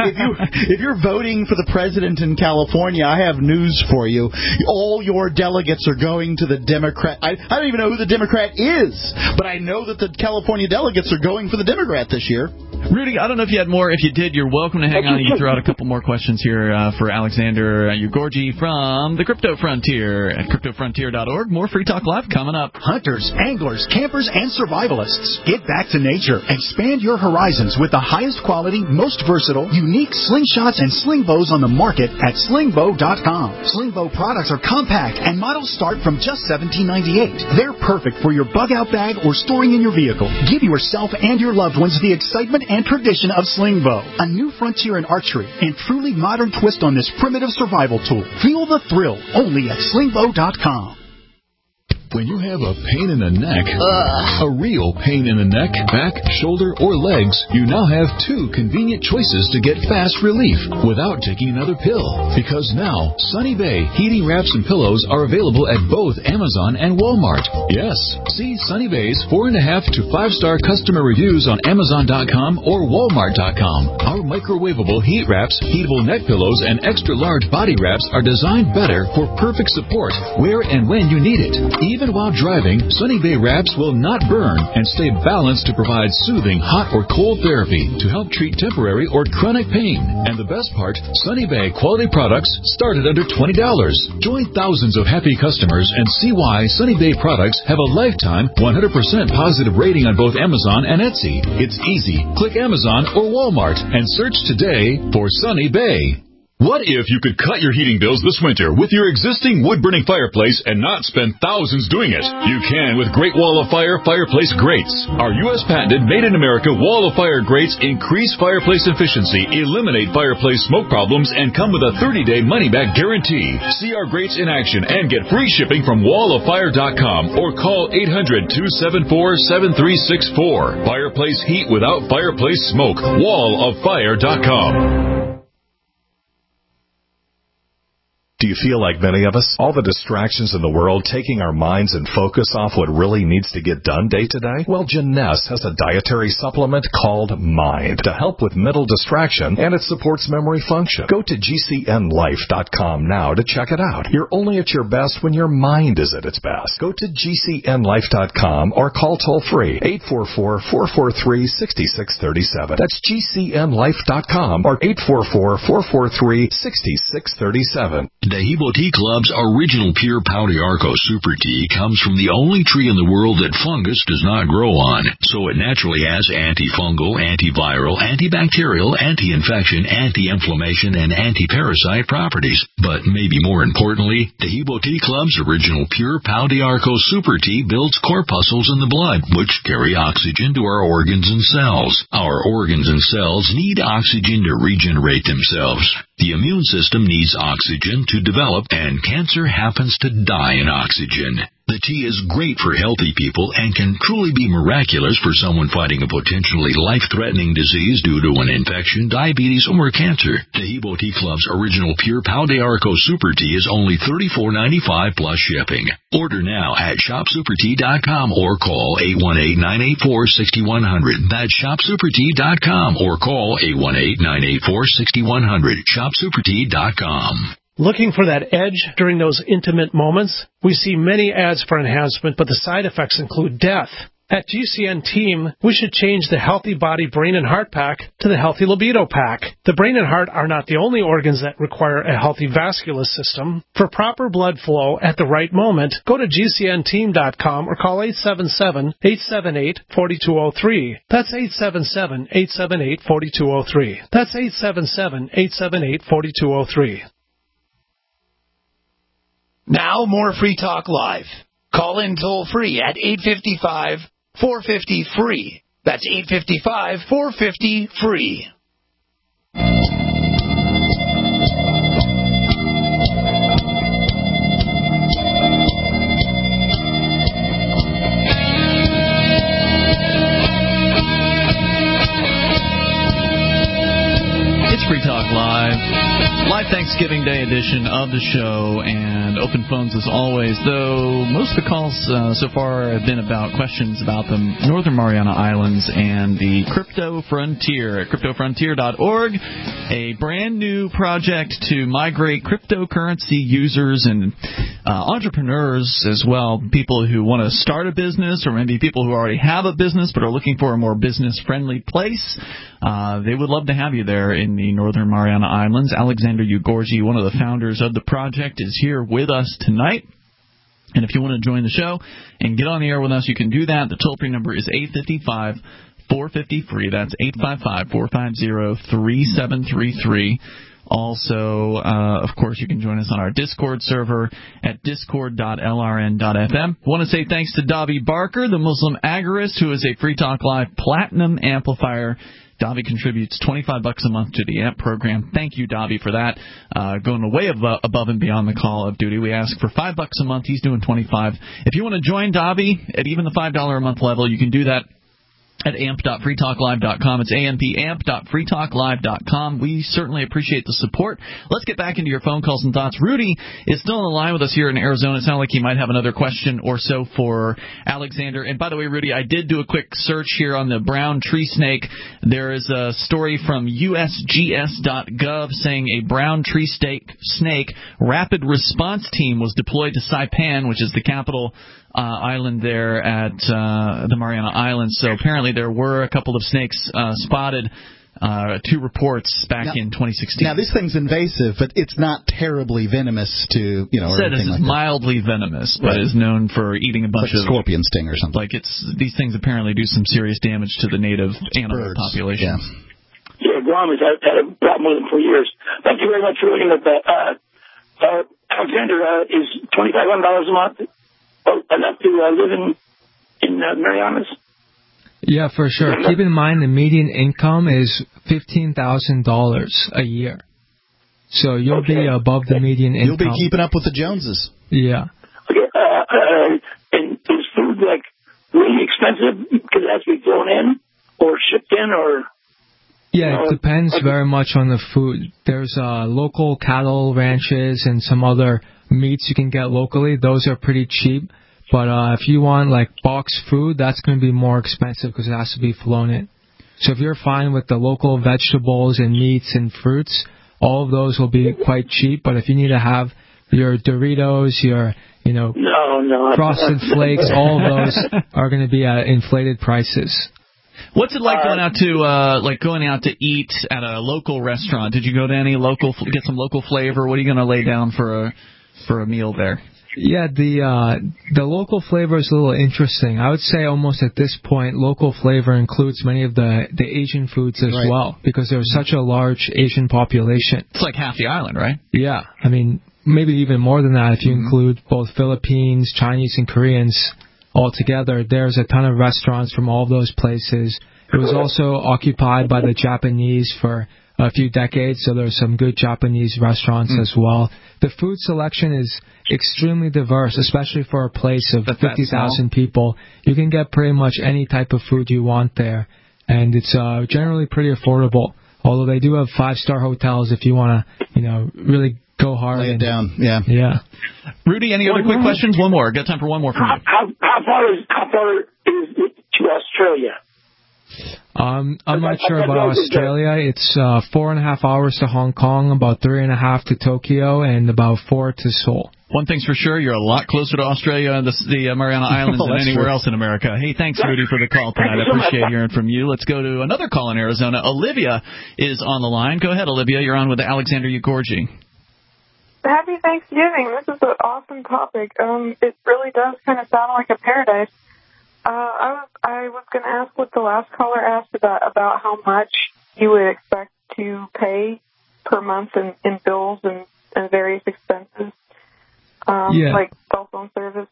[SPEAKER 3] if you're voting for the president in California, I have news for you. All your delegates are going to the Democrat. I don't even know who the Democrat is, but I know that the California delegates are going for the Democrat this year.
[SPEAKER 2] Rudy, I don't know if you had more. If you did, you're welcome to hang on. You can throw out a couple more questions here for Alexander Ugorji from the Crypto Frontier at CryptoFrontier.org. More Free Talk Live coming up.
[SPEAKER 18] Hunters, anglers, campers, and survivalists. Get back to nature. Expand your horizons with the highest quality, most versatile, unique slingshots and sling bows on the market at slingbow.com. Slingbow products are compact and models start from just $17.98. They're perfect for your bug-out bag or storing in your vehicle. Give yourself and your loved ones the excitement and tradition of Slingbow, a new frontier in archery and truly modern twist on this primitive survival tool. Feel the thrill only at slingbow.com.
[SPEAKER 8] When you have a pain in the neck, a real pain in the neck, back, shoulder, or legs, you now have two convenient choices to get fast relief without taking another pill. Because now, Sunny Bay heating wraps and pillows are available at both Amazon and Walmart. Yes, see Sunny Bay's 4.5 to 5-star customer reviews on Amazon.com or Walmart.com. Our microwavable heat wraps, heatable neck pillows, and extra large body wraps are designed better for perfect support where and when you need it. Even while driving, Sunny Bay wraps will not burn and stay balanced to provide soothing hot or cold therapy to help treat temporary or chronic pain. And the best part, Sunny Bay quality products start at under $20. Join thousands of happy customers and see why Sunny Bay products have a lifetime 100% positive rating on both Amazon and Etsy. It's easy. Click Amazon or Walmart and search today for Sunny Bay. What if you could cut your heating bills this winter with your existing wood-burning fireplace and not spend thousands doing it? You can with Great Wall of Fire fireplace grates. Our U.S. patented made-in-America Wall of Fire grates increase fireplace efficiency, eliminate fireplace smoke problems, and come with a 30-day money-back guarantee. See our grates in action and get free shipping from walloffire.com or call 800-274-7364. Fireplace heat without fireplace smoke. Walloffire.com.
[SPEAKER 1] Do you feel like many of us? All the distractions in the world taking our minds and focus off what really needs to get done day to day? Well, Janess has a dietary supplement called Mind to help with mental distraction, and it supports memory function. Go to GCNLife.com now to check it out. You're only at your best when your mind is at its best. Go to GCNLife.com or call toll-free 844-443-6637. That's GCNLife.com or 844-443-6637.
[SPEAKER 19] Dehibo Tea Club's original pure Pau d'Arco Super Tea comes from the only tree in the world that fungus does not grow on, so it naturally has antifungal, antiviral, antibacterial, anti-infection, anti-inflammation, and anti-parasite properties. But maybe more importantly, Dehibo Tea Club's original pure Pau d'Arco Super Tea builds corpuscles in the blood, which carry oxygen to our organs and cells. Our organs and cells need oxygen to regenerate themselves. The immune system needs oxygen to develop, and cancer happens to die in oxygen. The tea is great for healthy people and can truly be miraculous for someone fighting a potentially life-threatening disease due to an infection, diabetes, or cancer. Dehibo Tea Club's original pure Pau d'Arco Super Tea is only $34.95 plus shipping. Order now at shopsupertea.com or call 818-984-6100. That's shopsupertea.com or call 818-984-6100. shopsupertea.com.
[SPEAKER 7] Looking for that edge during those intimate moments? We see many ads for enhancement, but the side effects include death. At GCN Team, we should change the Healthy Body Brain and Heart Pack to the Healthy Libido Pack. The brain and heart are not the only organs that require a healthy vascular system. For proper blood flow at the right moment, go to GCNteam.com or call 877-878-4203. That's 877-878-4203. That's 877-878-4203.
[SPEAKER 11] Now, more Free Talk Live. Call in toll-free at 855-450-FREE. That's 855-450-FREE.
[SPEAKER 2] It's Free Talk Live. Live Thanksgiving Day edition of the show, and open phones as always, though most of the calls so far have been about questions about the Northern Mariana Islands and the Crypto Frontier at cryptofrontier.org, a brand new project to migrate cryptocurrency users and entrepreneurs as well, people who want to start a business or maybe people who already have a business but are looking for a more business-friendly place. They would love to have you there in the Northern Mariana Islands. Alexander Ugorji, one of the founders of the project, is here with us tonight. And if you want to join the show and get on the air with us, you can do that. The toll-free number is 855-450-FREE. That's 855-450-3733. Also, of course, you can join us on our Discord server at discord.lrn.fm. I want to say thanks to Davi Barker, the Muslim agorist, who is a Free Talk Live Platinum Amplifier. Davi contributes $25 a month to the AMP program. Thank you, Davi, for that. Going way above and beyond the call of duty. We ask for $5 a month. He's doing $25. If you want to join Davi at even the $5 a month level, you can do that at amp.freetalklive.com. It's amp.freetalklive.com. We certainly appreciate the support. Let's get back into your phone calls and thoughts. Rudy is still on the line with us here in Arizona. It sounds like he might have another question or so for Alexander. And by the way, Rudy, I did do a quick search here on the brown tree snake. There is a story from usgs.gov saying a brown tree snake rapid response team was deployed to Saipan, which is the capital island there at the Mariana Islands. So apparently there were a couple of snakes spotted, 2 reports back in 2016.
[SPEAKER 3] Now, this thing's invasive, but it's not terribly venomous to, or
[SPEAKER 2] said
[SPEAKER 3] anything
[SPEAKER 2] it's
[SPEAKER 3] like
[SPEAKER 2] mildly venomous, but is known for eating a bunch of
[SPEAKER 3] scorpion sting or something.
[SPEAKER 2] Like these things apparently do some serious damage to the native animal population.
[SPEAKER 17] Yeah, Guam has had a problem with them for years. Thank you very much for looking at that. Alexander, is $2,500 a month enough to live in Marianas?
[SPEAKER 4] Yeah, for sure. Keep in mind the median income is $15,000 a year. So you'll be above the median income.
[SPEAKER 3] You'll be keeping up with the Joneses.
[SPEAKER 4] Yeah.
[SPEAKER 17] Okay. And is food really expensive because it has to be flown in or shipped in or?
[SPEAKER 4] Yeah, it depends very much on the food. There's local cattle ranches and some other meats you can get locally. Those are pretty cheap. But if you want like boxed food, that's going to be more expensive because it has to be flown in. So if you're fine with the local vegetables and meats and fruits, all of those will be quite cheap. But if you need to have your Doritos, your Frosted Flakes, all of those are going to be at inflated prices.
[SPEAKER 2] What's it like going out to eat at a local restaurant? Did you go to any get some local flavor? What are you going to lay down for a meal there?
[SPEAKER 4] Yeah, the local flavor is a little interesting. I would say almost at this point, local flavor includes many of the Asian foods as well, because there's such a large Asian population.
[SPEAKER 2] It's like half the island, right?
[SPEAKER 4] Yeah, I mean, maybe even more than that if you include both Philippines, Chinese, and Koreans all together. There's a ton of restaurants from all of those places. It was also occupied by the Japanese for a few decades, so there's some good Japanese restaurants as well. The food selection is extremely diverse, especially for a place of 50,000 people. You can get pretty much any type of food you want there, and it's generally pretty affordable. Although they do have 5-star hotels if you want to, really go hard.
[SPEAKER 3] Lay it down, yeah.
[SPEAKER 2] Rudy, any other quick questions? One more. Got time for one more from you.
[SPEAKER 17] How far is it to Australia?
[SPEAKER 4] I'm not sure about Australia. It's 4.5 hours to Hong Kong, about 3.5 to Tokyo, and about 4 to Seoul.
[SPEAKER 2] One thing's for sure, you're a lot closer to Australia and the Mariana Islands than anywhere else in America. Hey, thanks, Rudy, for the call tonight. I appreciate hearing from you. Let's go to another call in Arizona. Olivia is on the line. Go ahead, Olivia. You're on with Alexander Ugorji.
[SPEAKER 20] Happy Thanksgiving. This is an awesome topic. It really does kind of sound like a paradise. I was going to ask what the last caller asked about how much you would expect to pay per month in bills and various expenses, like cell phone service.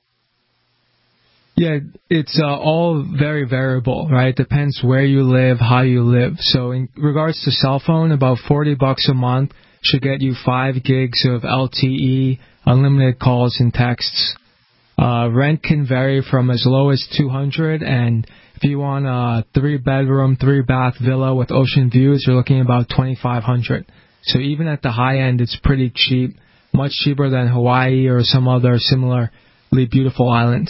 [SPEAKER 4] Yeah, it's all very variable, right? It depends where you live, how you live. So in regards to cell phone, about $40 a month should get you 5 gigs of LTE, unlimited calls and texts. Rent can vary from as low as $200, and if you want a 3-bedroom, 3-bath villa with ocean views, you're looking at about $2,500. So even at the high end, it's pretty cheap, much cheaper than Hawaii or some other similarly beautiful island.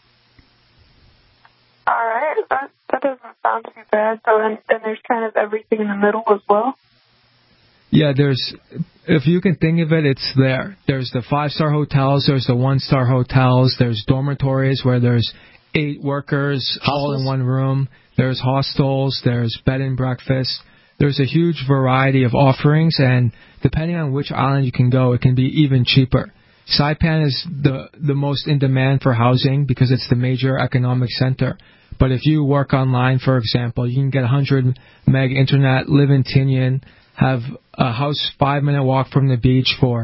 [SPEAKER 20] All right, that doesn't sound too bad. So and there's kind of everything in the middle as well.
[SPEAKER 4] Yeah, if you can think of it, it's there. There's the 5-star hotels, there's the 1-star hotels, there's dormitories where there's 8 workers all in one room, there's hostels, there's bed and breakfast. There's a huge variety of offerings, and depending on which island you can go, it can be even cheaper. Saipan is the most in demand for housing because it's the major economic center. But if you work online, for example, you can get 100 meg internet, live in Tinian, have a house 5-minute walk from the beach for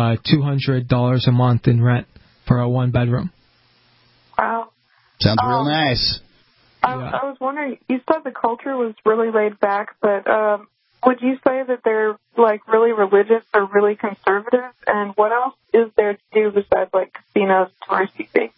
[SPEAKER 4] $200 a month in rent for a 1-bedroom.
[SPEAKER 20] Wow.
[SPEAKER 3] Sounds real nice.
[SPEAKER 20] I was wondering, you said the culture was really laid back, but would you say that they're like really religious or really conservative? And what else is there to do besides like casinos, touristy things?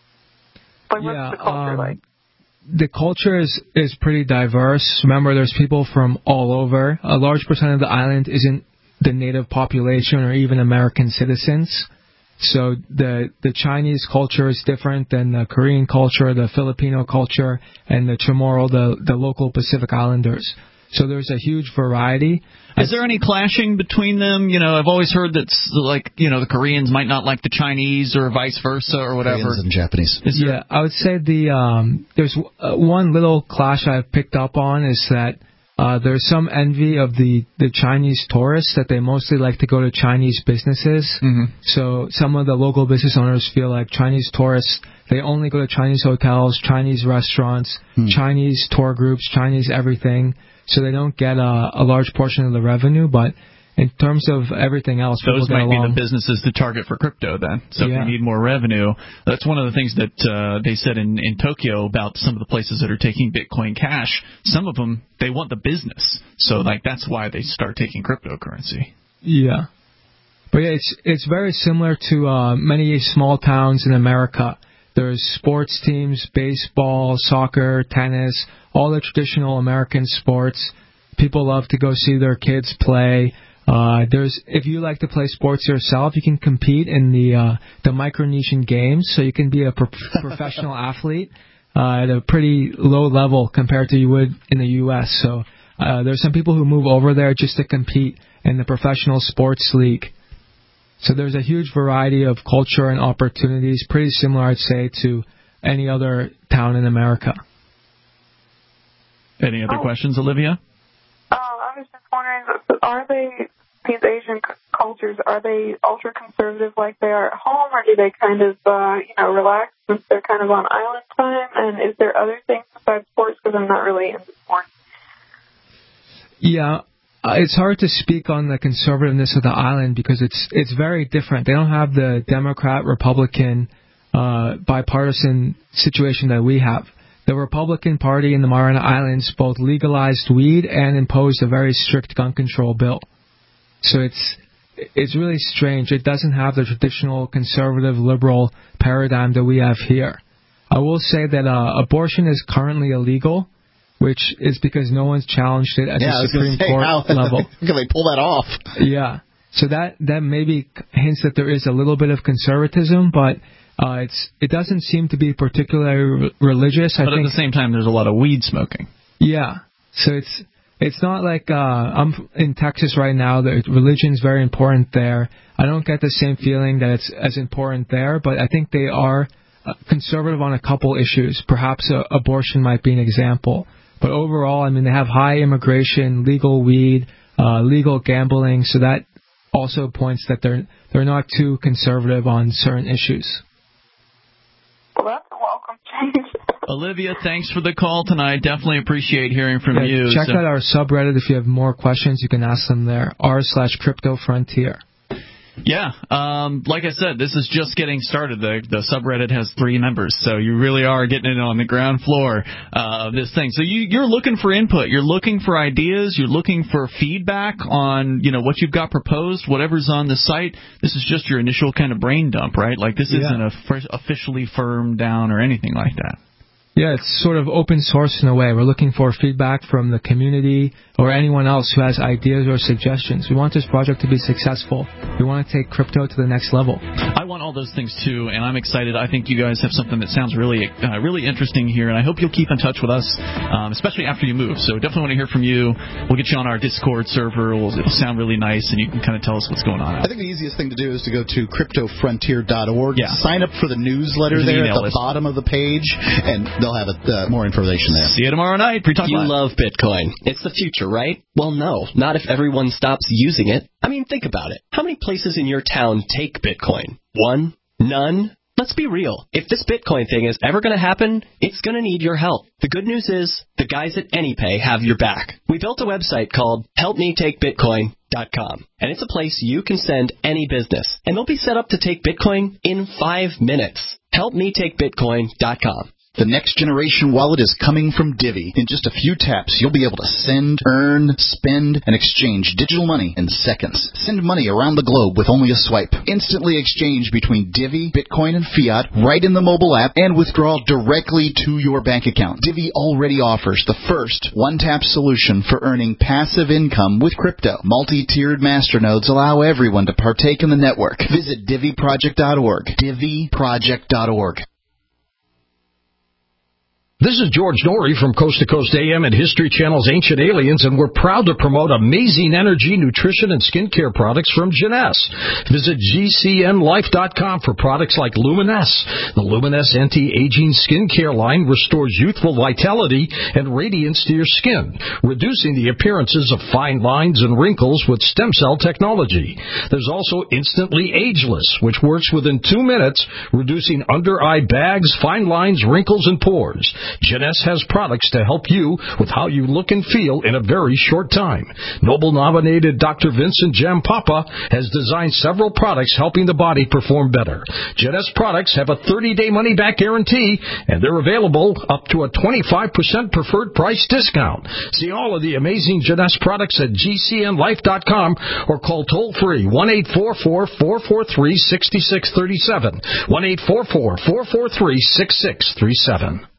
[SPEAKER 20] Like, what's the culture like?
[SPEAKER 4] The culture is pretty diverse. Remember, there's people from all over. A large percent of the island isn't the native population or even American citizens. So the Chinese culture is different than the Korean culture, the Filipino culture, and the Chamorro, the local Pacific Islanders. So there's a huge variety.
[SPEAKER 2] Is there any clashing between them? I've always heard that, the Koreans might not like the Chinese or vice versa or whatever.
[SPEAKER 3] Koreans and Japanese.
[SPEAKER 4] Yeah, I would say there's one little clash I've picked up on is that there's some envy of the Chinese tourists that they mostly like to go to Chinese businesses. Mm-hmm. So some of the local business owners feel like Chinese tourists, they only go to Chinese hotels, Chinese restaurants, Chinese tour groups, Chinese everything. So they don't get a large portion of the revenue, but in terms of everything else,
[SPEAKER 2] those might be the businesses to target for crypto then. So if you need more revenue, that's one of the things that they said in Tokyo about some of the places that are taking Bitcoin Cash. Some of them, they want the business. So that's why they start taking cryptocurrency.
[SPEAKER 4] Yeah. But yeah, it's very similar to many small towns in America. There's sports teams, baseball, soccer, tennis, all the traditional American sports. People love to go see their kids play. If you like to play sports yourself, you can compete in the Micronesian Games, so you can be a professional athlete at a pretty low level compared to you would in the U.S. So there's some people who move over there just to compete in the professional sports league. So there's a huge variety of culture and opportunities, pretty similar, I'd say, to any other town in America.
[SPEAKER 2] Any other questions, Olivia?
[SPEAKER 20] I was just wondering, these Asian cultures, are they ultra-conservative like they are at home, or do they kind of, relax since they're kind of on island time? And is there other things besides sports, because I'm not really into sports?
[SPEAKER 4] Yeah, it's hard to speak on the conservativeness of the island because it's very different. They don't have the Democrat-Republican bipartisan situation that we have. The Republican Party in the Mariana Islands both legalized weed and imposed a very strict gun control bill. So it's really strange. It doesn't have the traditional conservative liberal paradigm that we have here. I will say that abortion is currently illegal, which is because no one's challenged it at the Supreme Court level.
[SPEAKER 3] Can they pull that off?
[SPEAKER 4] Yeah. So that maybe hints that there is a little bit of conservatism, but it doesn't seem to be particularly religious.
[SPEAKER 2] But at the same time, there's a lot of weed smoking.
[SPEAKER 4] Yeah. So it's not like I'm in Texas right now. The religion's very important there. I don't get the same feeling that it's as important there, but I think they are conservative on a couple issues. Perhaps abortion might be an example. But overall, I mean, they have high immigration, legal weed, legal gambling, so that also points that they're not too conservative on certain issues.
[SPEAKER 20] Well, that's a welcome change.
[SPEAKER 2] Olivia, thanks for the call tonight. Definitely appreciate hearing from you.
[SPEAKER 4] Check out our subreddit. If you have more questions, you can ask them there. r/CryptoFrontier.
[SPEAKER 2] Yeah, like I said, this is just getting started. The subreddit has 3 members, so you really are getting in on the ground floor of this thing. So you're looking for input, you're looking for ideas, you're looking for feedback on what you've got proposed, whatever's on the site. This is just your initial kind of brain dump, right? Like this isn't officially firmed down or anything like that.
[SPEAKER 4] Yeah, it's sort of open source in a way. We're looking for feedback from the community or anyone else who has ideas or suggestions. We want this project to be successful. We want to take crypto to the next level.
[SPEAKER 2] I want all those things too, and I'm excited. I think you guys have something that sounds really interesting here, and I hope you'll keep in touch with us, especially after you move. So definitely want to hear from you. We'll get you on our Discord server. It'll sound really nice, and you can kind of tell us what's going on.
[SPEAKER 3] I think the easiest thing to do is to go to cryptofrontier.org.
[SPEAKER 2] Yeah.
[SPEAKER 3] Sign up for the newsletter there at the bottom of the page, and they'll have more information there.
[SPEAKER 2] See you tomorrow night. Free Talk
[SPEAKER 21] You
[SPEAKER 2] Live.
[SPEAKER 21] love Bitcoin. It's the future, right? Well, no, not if everyone stops using it. I mean, think about it. How many places in your town take Bitcoin? 1? None? Let's be real. If this Bitcoin thing is ever going to happen, it's going to need your help. The good news is the guys at AnyPay have your back. We built a website called HelpMeTakeBitcoin.com, and it's a place you can send any business, and they'll be set up to take Bitcoin in 5 minutes. HelpMeTakeBitcoin.com.
[SPEAKER 3] The next generation wallet is coming from Divvy. In just a few taps, you'll be able to send, earn, spend, and exchange digital money in seconds. Send money around the globe with only a swipe. Instantly exchange between Divvy, Bitcoin, and fiat right in the mobile app and withdraw directly to your bank account. Divvy already offers the first one-tap solution for earning passive income with crypto. Multi-tiered masternodes allow everyone to partake in the network. Visit DivvyProject.org. DivvyProject.org.
[SPEAKER 22] This is George Norrie from Coast to Coast AM and History Channel's Ancient Aliens, and we're proud to promote amazing energy, nutrition, and skincare products from Jeunesse. Visit GCNLife.com for products like Luminesce. The Luminesce anti-aging skincare line restores youthful vitality and radiance to your skin, reducing the appearances of fine lines and wrinkles with stem cell technology. There's also Instantly Ageless, which works within 2 minutes, reducing under-eye bags, fine lines, wrinkles, and pores. Jeunesse has products to help you with how you look and feel in a very short time. Nobel-nominated Dr. Vincent Jampapa has designed several products helping the body perform better. Jeunesse products have a 30-day money-back guarantee, and they're available up to a 25% preferred price discount. See all of the amazing Jeunesse products at GCNLife.com or call toll-free 1-844-443-6637, 1-844-443-6637.